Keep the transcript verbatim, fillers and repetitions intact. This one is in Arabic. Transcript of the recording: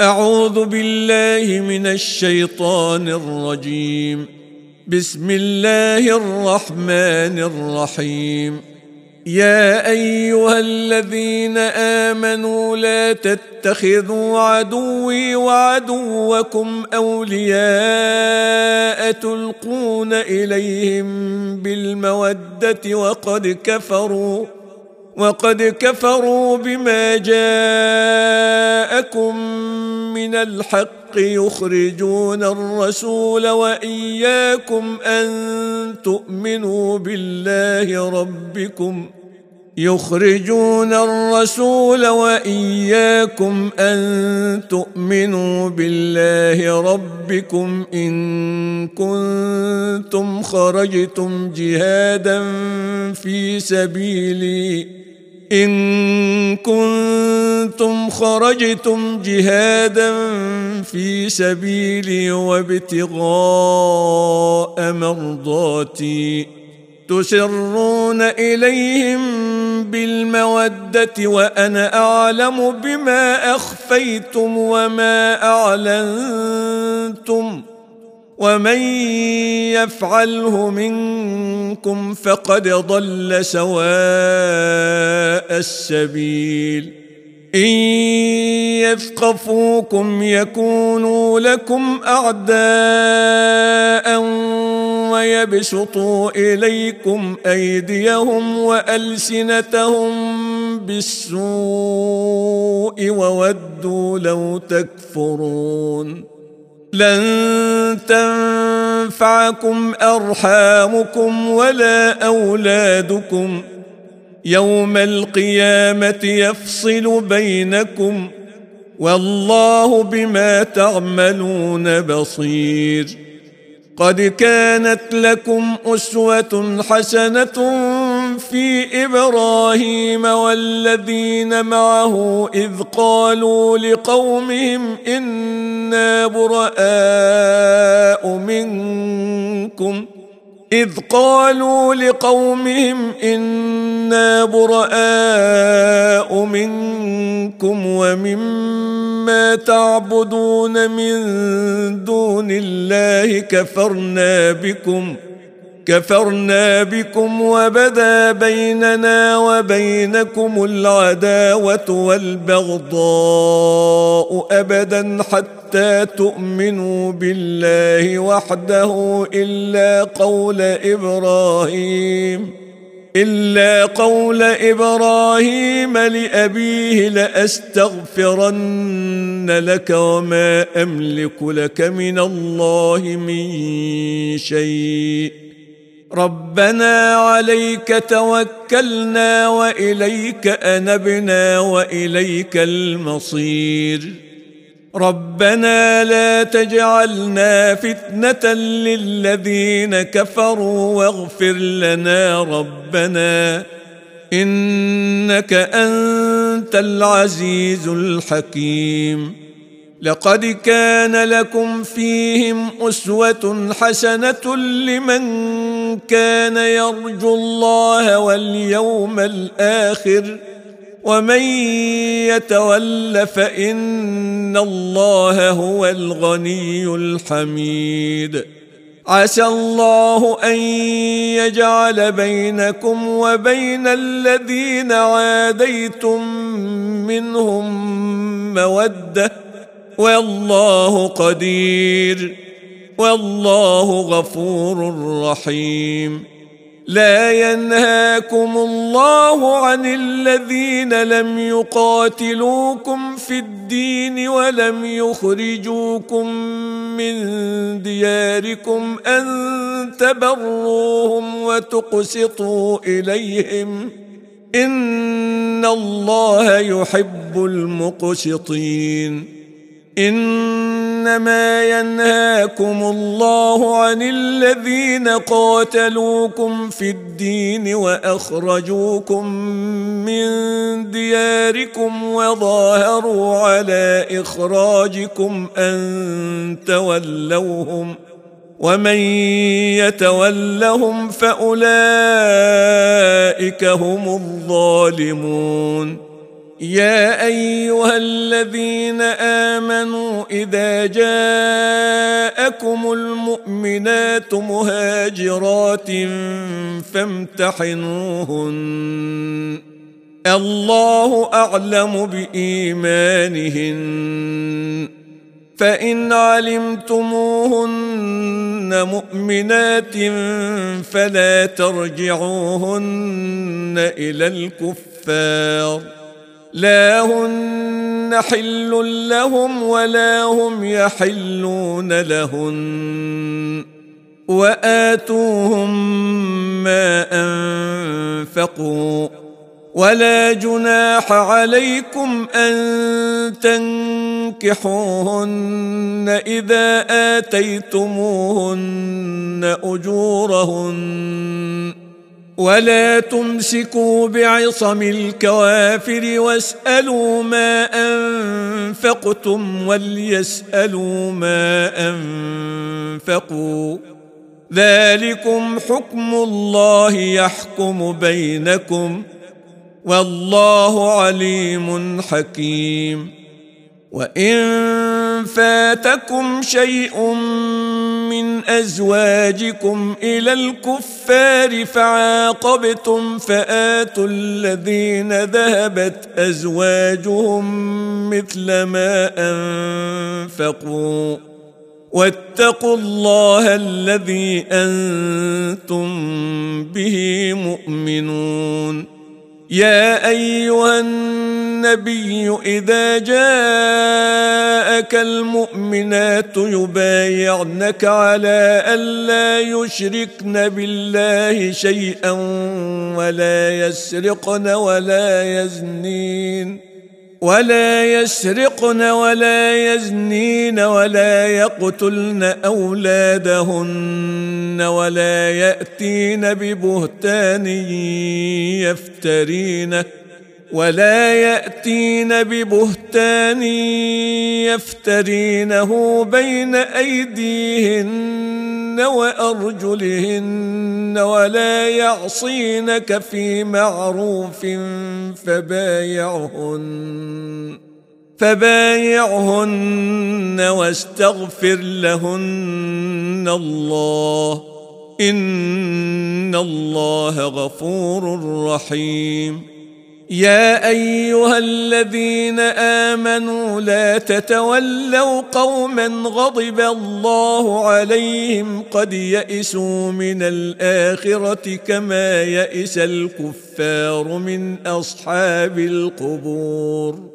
أعوذ بالله من الشيطان الرجيم. بسم الله الرحمن الرحيم. يا أيها الذين آمنوا لا تتخذوا عدوي وعدوكم أولياء تلقون إليهم بالمودة وقد كفروا وقد كفروا بما جاءكم من الحق يخرجون الرسول وإياكم أن تؤمنوا بالله ربكم يخرجون الرسول وإياكم أن تؤمنوا بالله ربكم إن كنتم خرجتم جهادا في سبيلي إن كنتم خرجتم جهادا في سبيلي وابتغاء مرضاتي تسرون إليهم بالمودة وأنا أعلم بما أخفيتم وما أعلنتم ومن يفعله منكم فقد ضل سواء السبيل. إن يثقفوكم يكونوا لكم أعداء ويبسطوا إليكم أيديهم وألسنتهم بالسوء وودوا لو تكفرون. لن تنفعكم أرحامكم ولا أولادكم يوم القيامة يفصل بينكم والله بما تعملون بصير. قد كانت لكم أسوة حسنة في إبراهيم والذين معه إذ قالوا لقومهم إنا براء منكم إذ قالوا لقومهم إنا براء منكم ومما تعبدون من دون الله كفرنا بكم كفرنا بكم وبدا بيننا وبينكم العداوة والبغضاء أبدا حتى تؤمنوا بالله وحده إلا قول إبراهيم إلا قول إبراهيم لأبيه لأستغفرن لك وما أملك لك من الله من شيء ربنا عليك توكلنا وإليك أنبنا وإليك المصير. ربنا لا تجعلنا فتنة للذين كفروا واغفر لنا ربنا إنك أنت العزيز الحكيم. لقد كان لكم فيهم أسوة حسنة لمن كان يرجو الله واليوم الآخر ومن يتول فإن الله هو الغني الحميد. عسى الله أن يجعل بينكم وبين الذين عاديتم منهم مودة والله قدير والله غفور رحيم. لا ينهاكم الله عن الذين لم يقاتلوكم في الدين ولم يخرجوكم من دياركم أن تبروهم وتقسطوا إليهم إن الله يحب المقسطين. إنما ينهاكم الله عن الذين قاتلوكم في الدين وأخرجوكم من دياركم وظاهروا على إخراجكم أن تولوهم ومن يتولهم فأولئك هم الظالمون. يا أيها الذين آمنوا إذا جاءكم المؤمنات مهاجرات فامتحنوهن الله أعلم بإيمانهن فإن علمتموهن مؤمنات فلا ترجعوهن إلى الكفار لا هن حل لهم ولا هم يحلون لهن وآتوهم ما أنفقوا ولا جناح عليكم أن تنكحوهن إذا آتيتموهن أجورهن ولا تمسكوا بعصم الكوافر واسألوا ما أنفقتم وليسألوا ما أنفقوا ذلكم حكم الله يحكم بينكم والله عليم حكيم وإن فاتكم شيء من أزواجكم إلى الكفار فعاقبتم فآتوا الذين ذهبت أزواجهم مثل ما أنفقوا واتقوا الله الذي أنتم به مؤمنون يا أيها النبي إذا جاءك المؤمنات يبايعنك على ألا يشركن بالله شيئا ولا يسرقن ولا يزنين ولا يسرقن ولا يزنين ولا يقتلن أولادهن ولا يأتين ببهتان يفترينه ولا يأتين ببهتان يفترينه بين أيديهن وأرجلهن ولا يعصينك في معروف فبايعهن فبايعهن واستغفر لهن الله إن الله غفور رحيم يا أيها الذين آمنوا لا تتولوا قوما غضب الله عليهم قد يئسوا من الآخرة كما يئس الكفار من أصحاب القبور